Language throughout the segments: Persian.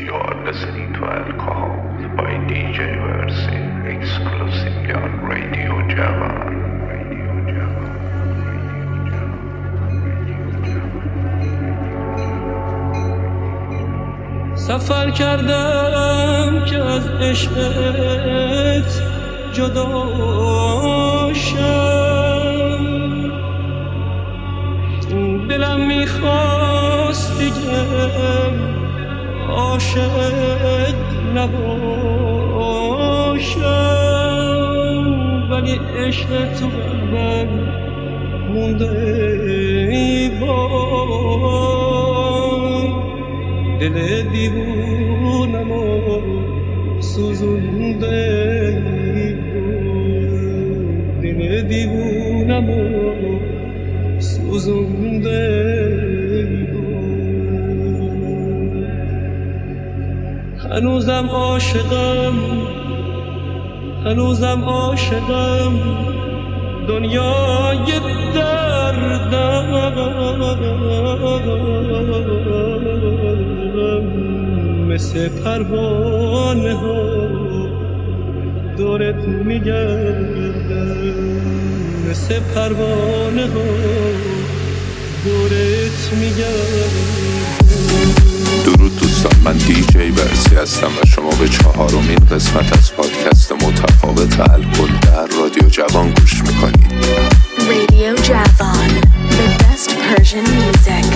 You're listening to Alcohol by DJ Versi, exclusively on Radio Java. سفر کردم که از عشقت جدا شم، دلم میخواست دیگه عاشق نباشم، ولی عشق تو قلبم مونده ای دل دیوونم و سوزونده دل دیوونم و سوزونده هنوزم عاشقم دنیای دردم مثل پروانه ها دورت میگردم، مثل پروانه ها دورت میگردم. درود دوستان، من دیجی ورسی هستم و شما به 4مین قسمت از پادکست متفاوت الکل در رادیو جوان گوش میکنید. Radio Javan, the best Persian music.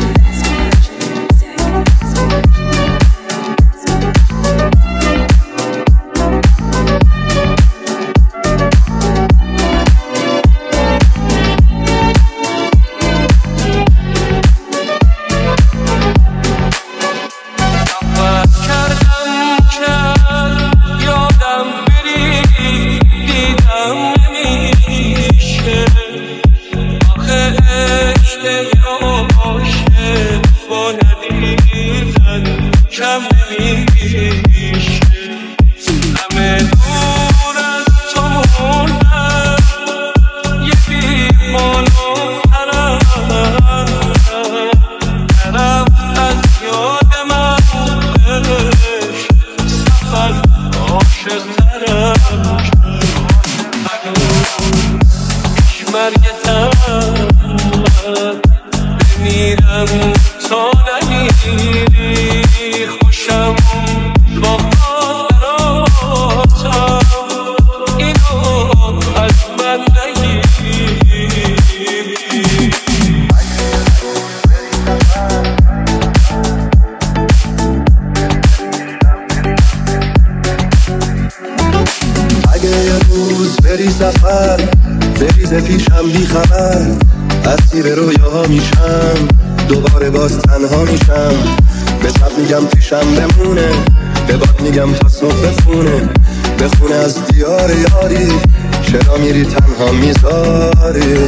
بریز پیشم بی خبر اسیر رویاها میشم، دوباره باز تنها میشم. به شب میگم پیشم بمونه، به باد میگم تا صبح بخونه از دیار یاری، چرا میری تنها میذاری؟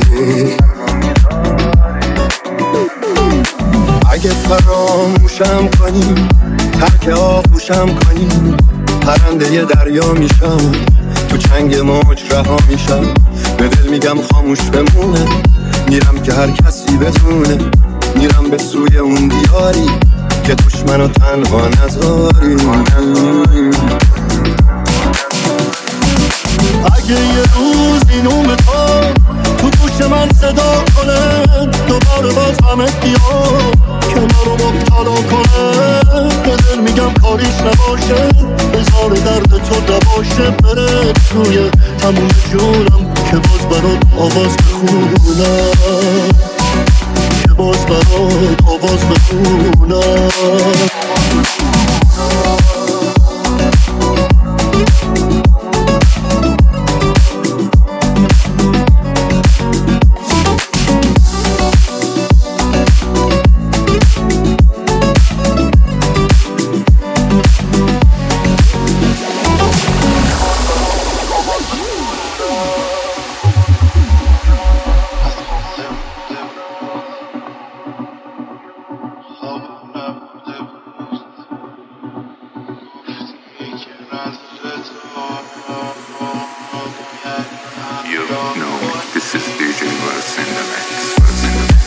اگه فراموشم کنی، ترک آغوشم کنی، پرنده دریا میشم، تو چنگ موج رها میشم. به دل میگم خاموش بمونه، میرم که هر کسی بتونه، میرم به سوی اون دیاری که توش منو تنها نذاری. اگه یه روز اینو بخوام تو گوش من صدا کنه، دوباره باز همه بیا کنارو مبتلا کنه، به دل میگم کاریش نباشه، بذار درد تو نباشه، بره توی تموم جونم که باز برات آواز بخونم، که باز برات آواز بخونم.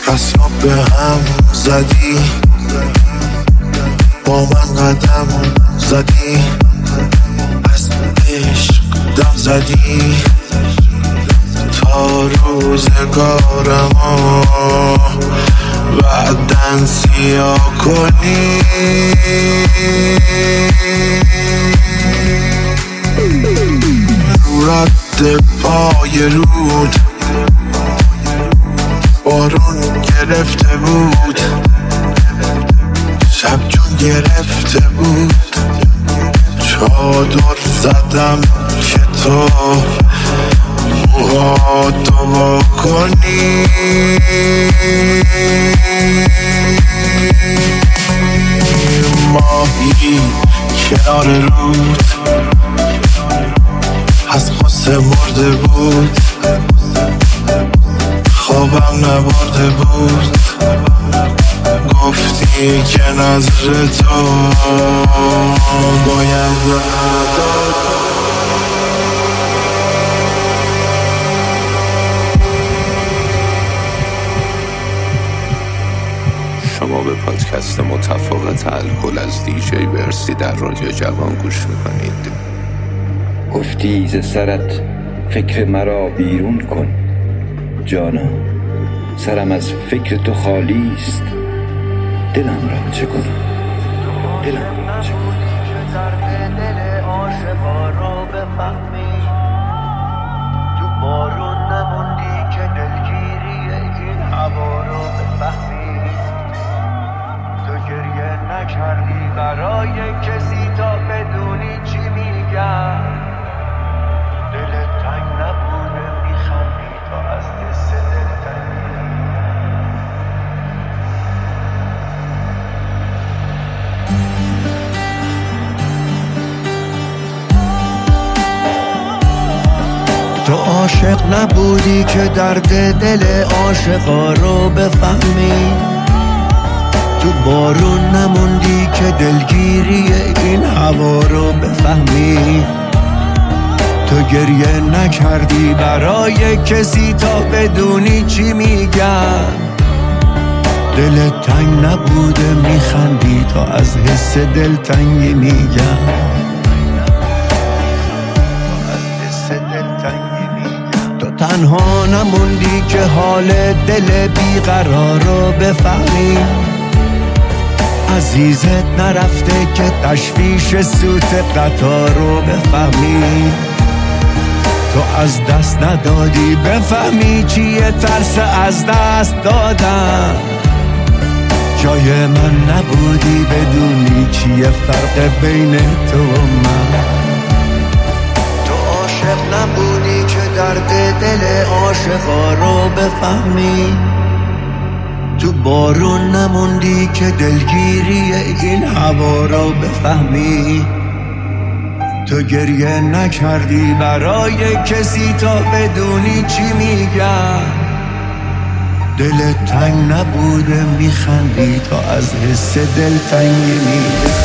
حساب به هم زدی، با من قدم زدی، از عشق دم زدی، تا روزگارمو بعدن سیاه کنی. رو رد پای رود بارون گرفته بود، شب جون گرفته بود، چادر زدم که تو موهاتو وا کنی. ماهی کنار رود از غصه مرده بود، خوابم نبرده بود، گفتی که نظر تو باید ادا. شما به پادکست متفاوت الکل از دیجی برسی در رادیو جوان گوش میکنید. گفتی ز سرت فکر مرا بیرون کن، جانا سرم از فکر تو خالی است، دلم را چه کنم، دلم را چه کنم. درد دل عاشقا رو بفهمی، تو بارون نموندی که دلگیری این هوا رو بفهمی، تو گریه نکردی برای کسی تا بدونی چی میگم، دلت تنگ نبوده میخندی تا از دست دلتنگی. تو عاشق نبودی که درد دل عاشقا رو بفهمی، تو بارون نموندی که دلگیری این هوا رو بفهمی، تو گریه نکردی برای کسی تا بدونی چی میگم، دلت تنگ نبوده میخندی تا از حس دلتنگی میگم. تو تنها نموندی که حال دل بیقرار رو بفهمی، عزیزت نرفته که تشویش سوت قطار رو بفهمی، تو از دست ندادی بفهمی چیه ترس از دست دادن، جای من نبودی بدونی چیه فرق بین تو و من. تو عاشق نبودی که درد دل عاشقا رو بفهمی، تو بارون نموندی که دلگیری این هوا رو بفهمی، تو گریه نکردی برای کسی تا بدونی چی میگم، دلت تنگ نبوده میخندی تا از حس دلتنگی میگم.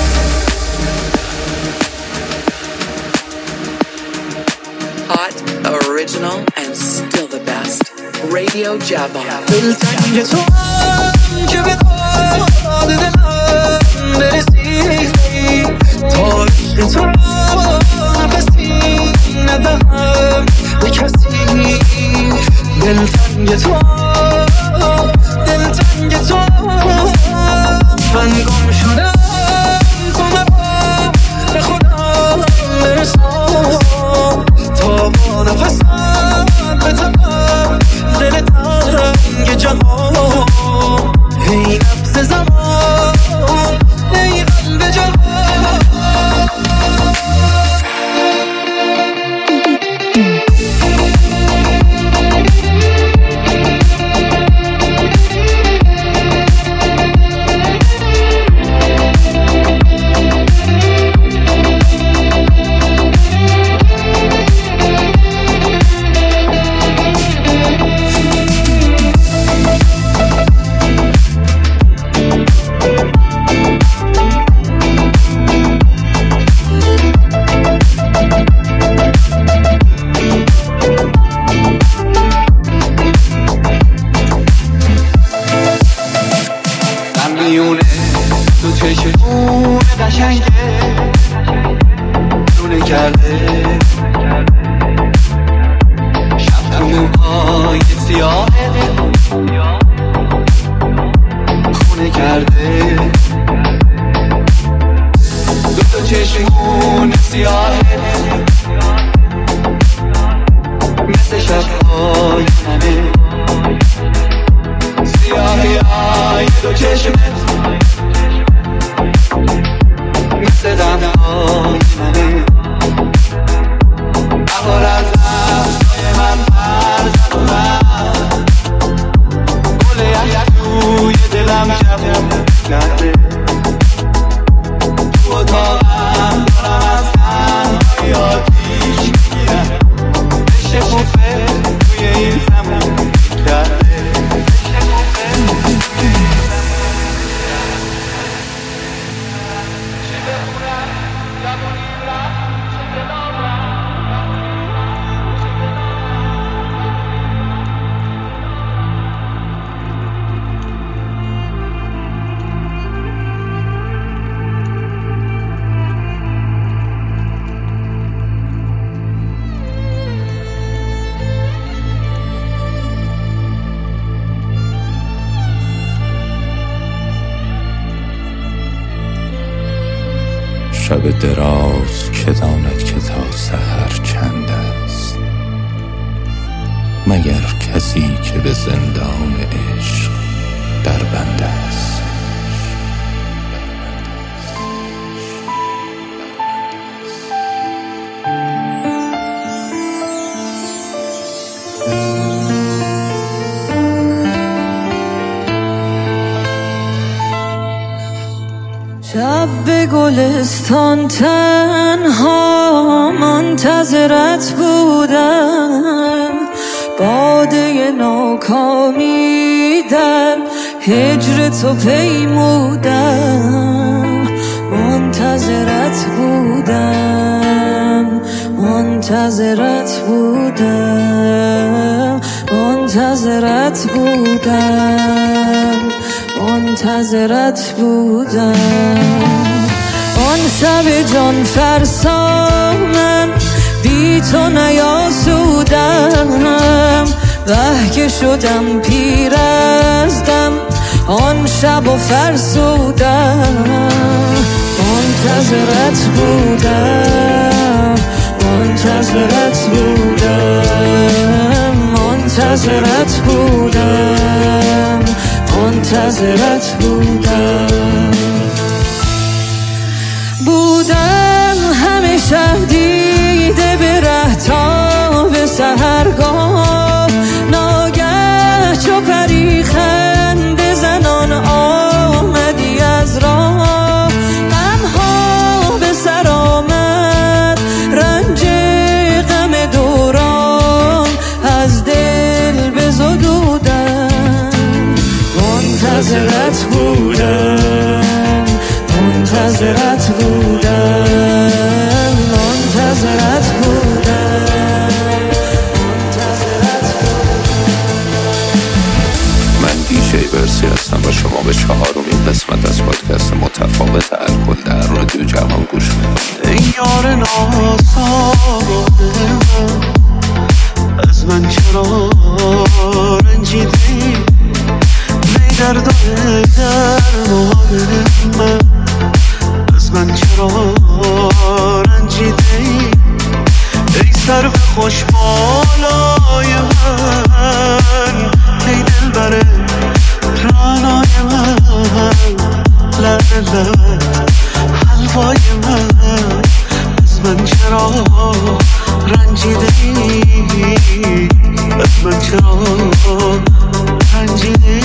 Hot, original and still the best. Radio Javon. دلتنگ تو که به داد دلم برسی، تا عشق تو نفسی ندهم به کسی. دلتنگ تو من گم شدم، تو مرا به خودم برسان، تا با نفسم بتمم دل تنگ جهان. ای نبض زمان، ای قلب جهان. میونه تو چشمون قشنگه خونه کرده شب تو موهای سیاهه خونه کرده دوتا چشمون سیاهه مثل شبهای همه سیاهی های دو چشمت مثل دمهای منه بهار از دستای من پر زد و من گل یک توی دلم جوون کرده تو اتاقم دارم از تنهایی آتیش میگیرم شکوفه توی این زمان کرده شب دراز که داند که تا سحر چند است مگر کسی که به زندان عشق در بند است شب به گلستان تنها منتظرت بودم باده ناکامی در هجر تو پیمودم منتظرت بودم منتظرت بودم منتظرت بودم منتظرت بودم آن شب جان فرسا من بی تو نیاسودم وه که شدم پیر از دم آن شب و فرسودم منتظرت بودم منتظرت بودم منتظرت بودم منتظرت بودم همیشه دیده به ره تا به سحرگاه ناگه چو پری خنده زنان آمدی از راه غمها به سر آمد رنج غم دوران از دل بزدودم منتظرت بودم منتظرت بودم منتظرت بودم منتظرت بودم من دیجی برسی هستم و شما به 4مین قسمت از پادکست متفاوت الکل در رادیو جوان گوش میکنید. ای یار ناساده من از من چرا رنجیدی ای دردان درمان من از من چرا رنجیدی ای سرو خوش بالای من ای دلبر رعنای من لب حلوای من از من چرا رنجیدی از من چرا رنجیدی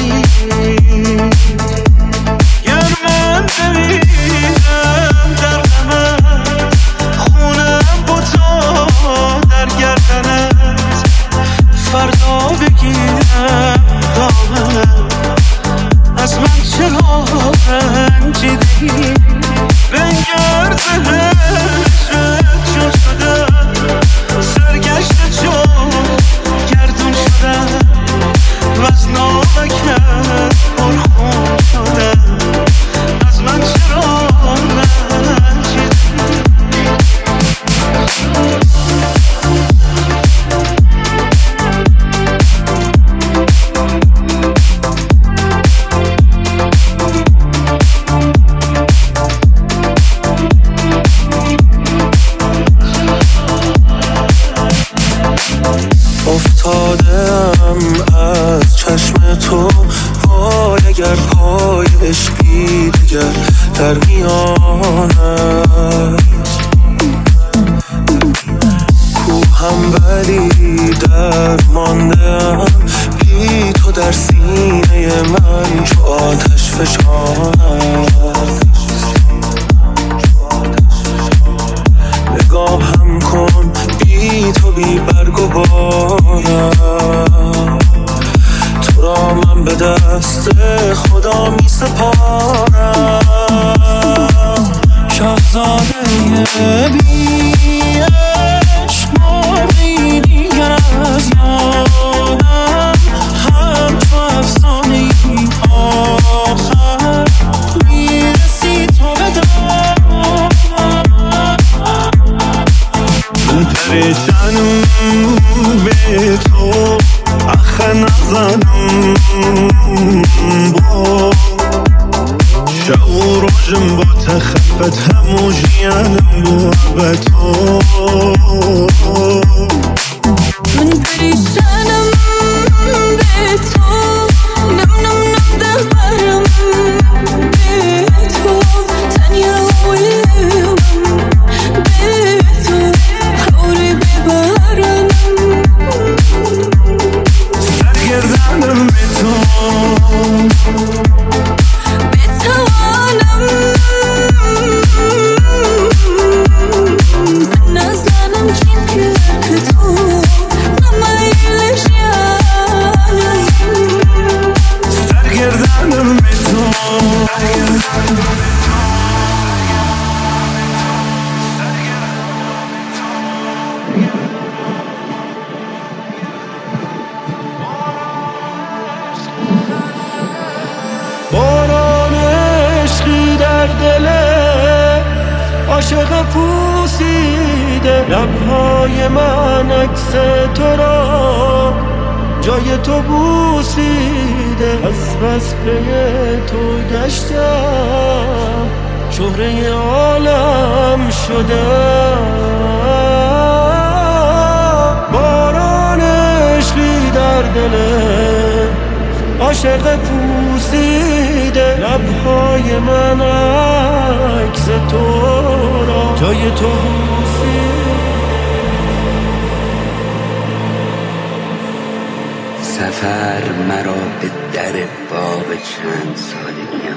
گر من بمیرم در غمت خونم با تو در گردنت فردا بگیرم دامنت از من چرا رنجیدی بنگر زهرشت چون شدم سرگشت چون گردون شدم است. کوهم ولی درماندم، بی تو در سینه من چو آتش فشان است. نگاهم کن بی تو بی برگ و بارم، تو را من به دست خدا می سپارم. شاهزاده بی عشق مرغی دیگر از یادم، همچو افسانه ای آخر میرسی تو به دارم. من پریشانم به تو آخه نزنم با شعور روشم با تخفت همو جیانم با به تو. من پریشانم به تو، نم نم نم در برم به تو، تنیا ویم به تو، خوری ببرم سرگردانم به تو، بتوانم نزنم چین که تو نمایلش یانم. سرگردانم به تو، باران عشقی در دل عاشق پوسیده، لبهای من عکس تو را جای تو بوسیده. از بس پی تو گشتم شهره عالم شدم. باران عشقی در دل عاشق پوسیده، لبهای من عکس تو را جای تو بوسیده. سفر مرا به در باغ چند سالگیم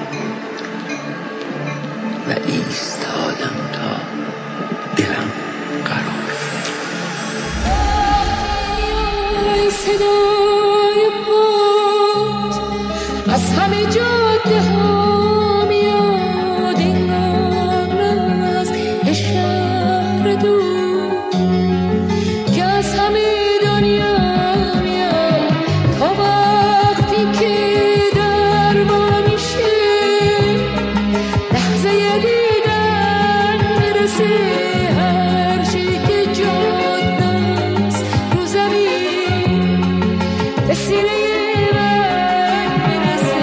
و ایستادم تا دلم قرار. صدای پات از همه جاده ها میاد، این از شهر دور که از همه دنیا میاد، تا وقتی که در ما میشه لحظه دیدن میرسه. هر چی که جاده است رو زمین به سینه من میرسه.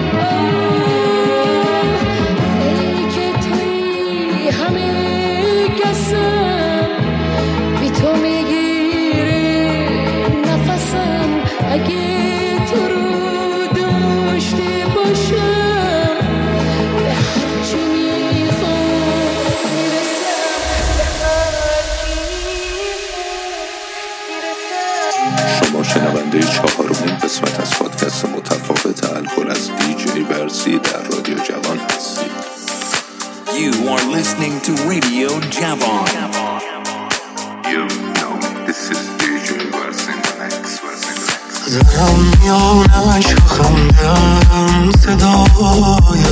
ای که توی همه کسم، بی تو میگیره نفسم. اگه تو رو داشته باشم به هرچی میخوام میرسم، به هرچی میرسم. شما شنونده 4مین قسمت از پادکست متفاوت الکل از دیجی برسی در رادیو جوان هستید. You are listening to Radio Javon. You know this is DJ Versi in the mix. دارم میانش خندم صدای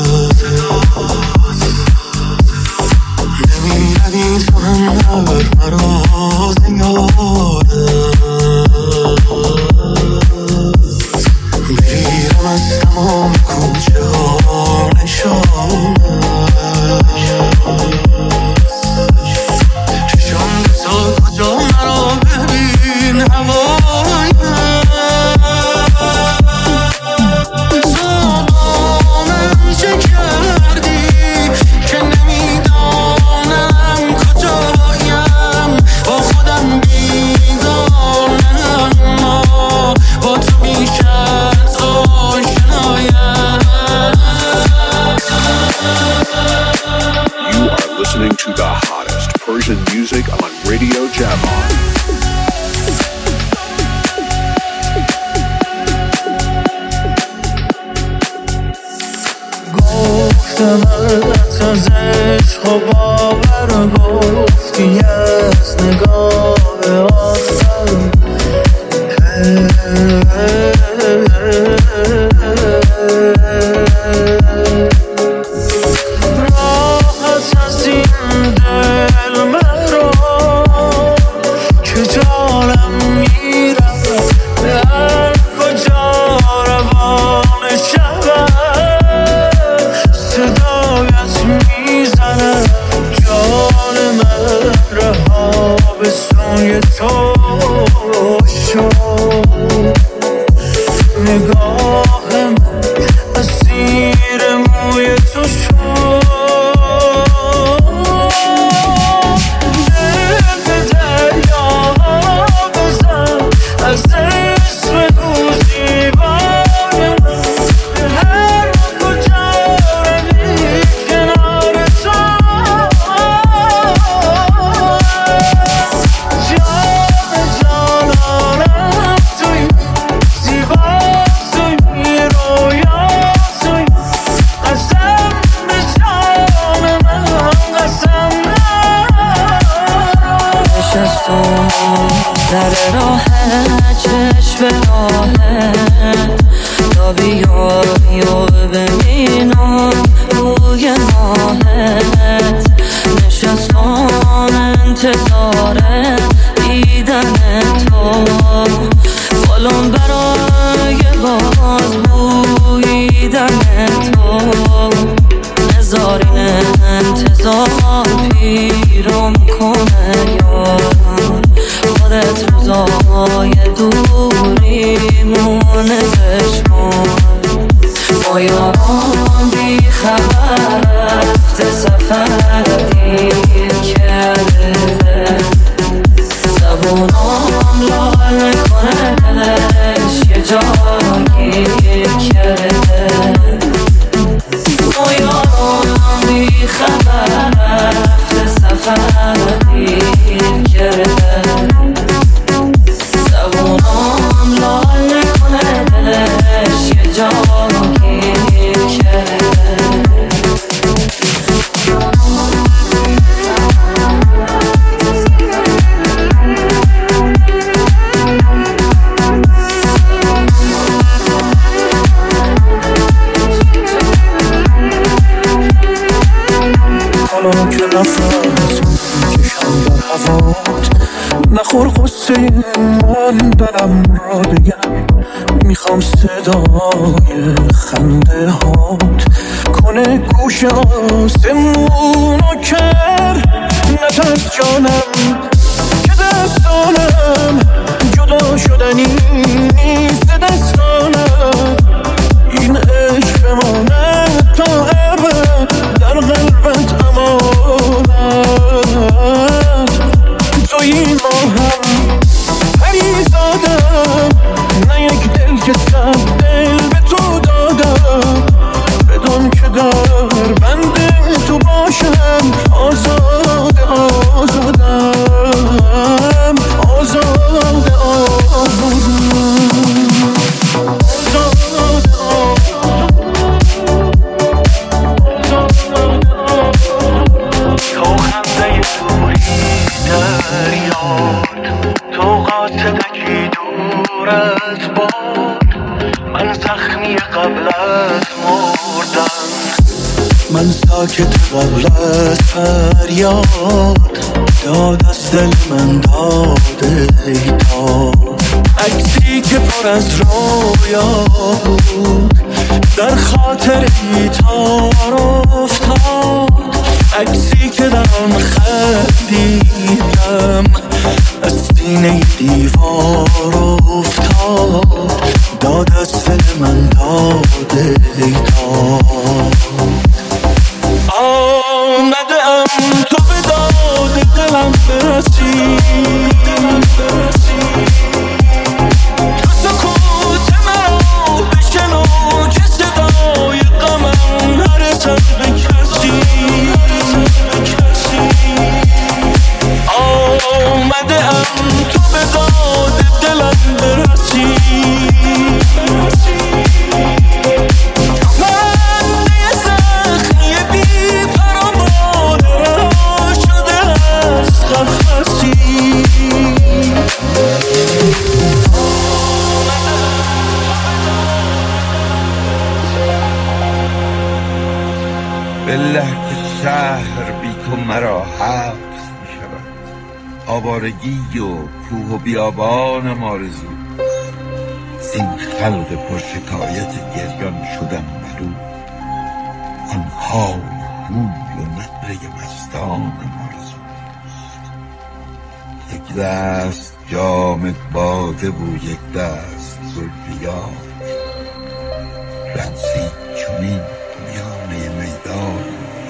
نمیردی تو هم نبر مرا زیاده. میرم از تمام کوچه ها نشانه، چشم تا کجا مرا ببین هوایم. چه کردی که نمیدانم کجایم، listening to the hottest Persian music on Radio Javan. گفتم از عشق و باور گفتی از نگاه آخر راحت از این دل مرا که جانم میرم به هر کجا روان شود صدایت میزنم جان من رها به سوی تو شد نگاهم اسیر موی تو شد دل به دریا بزن از اسم تو زیبای من به هر کجا روی کنار تو جان جانانم توی زیبا توی رویا توی قسم به جان من قسم نشستم سر راه چشم راهه تا بیایی و ببینم روی ماهت نشستم انتظار دیدن تو بالم برای باز بویدن تو نزارین انتظار پیرم کنه یارم خودت روزای دوریمونه بشمار ما یارم بی خبر رفته سفر دیر کرده زبونم لال میکنه دلش یه جا گیر کرده ما یارم بی خبر رفته سفر دیر کرده زبونم لال میکنه دلش یه جا گیر کرده حالا که نفس میکشم در هوات نخور قصه من دلم را بگم میخوام صدای خنده هات کنه گوش آسمون و کر نترس جانم که دستانم جدا شدنی نیست دستانم این عشق بماند تا ابد در قلبت امانت توی ما هم پریزادم نه یک دل که صد دل به تو دادم بدون که در بند تو باشم آزاده آزادم آزاده آزادم تو قاصدکی دور از باد من زخمی قبل از مردن من ساکت قبل از فریاد داد از دل من داده ای داد عکسی که پر از رویا بود در خاطر ایتار افتاد عکسی که در آن خندیدم از سینه دیوار افتاد داد از دل من داده ای داد آمده ام تو به داد دلم برسی تو سکوت مرا بشنو که صدای غمم نرسد به کسی بی تو مرا حبس می شود. آوارگی و کوه و بیابانم آرزو، این خلق پر شکایت گریان شدم ملول. آنهای هوی و نعره مستانم آرزوست، یک دست جام باده و یک دست زلف یار، رقصید چنین میانه میدان.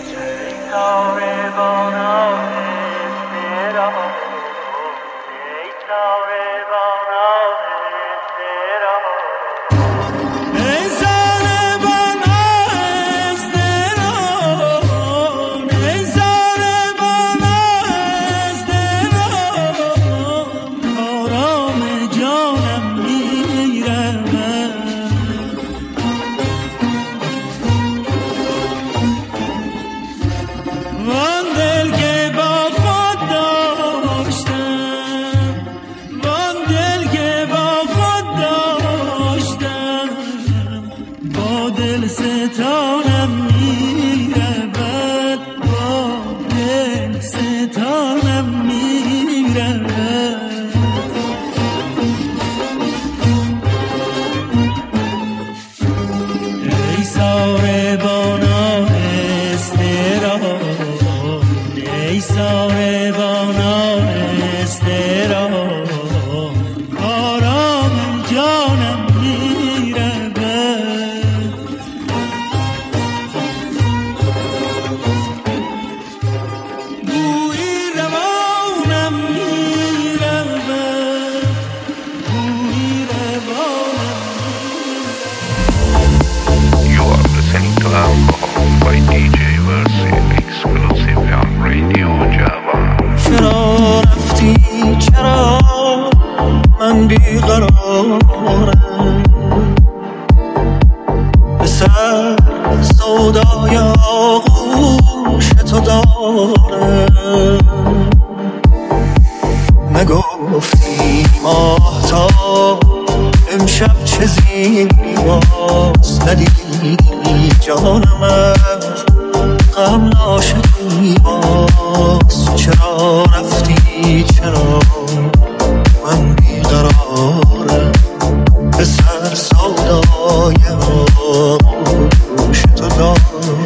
نگفتی ماهتاب امشب چه زیباست، ندیدی جانم از غم ناشدی باز. چرا رفتی چرا من بیقرارم، به سر سودای آغوش تو دارم.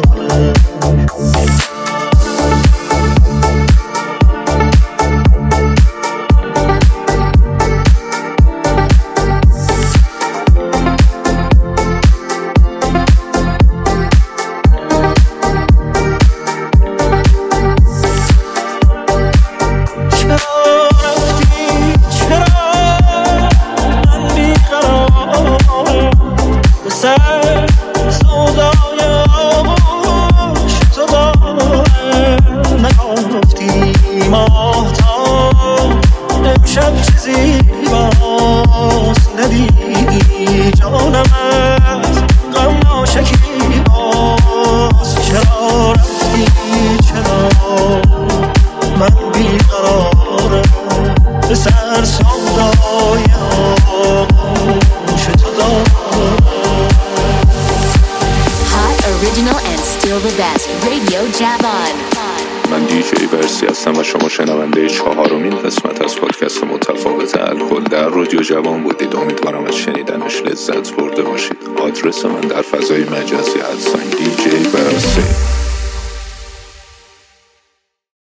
من دیجی ورسی هستم و شما شنونده 4مین قسمت از پادکست متفاوت الکل در رادیو جوان بودید. امیدوارم از شنیدنش لذت برده باشید. آدرس من در فضای مجازی @دیجی ورسی.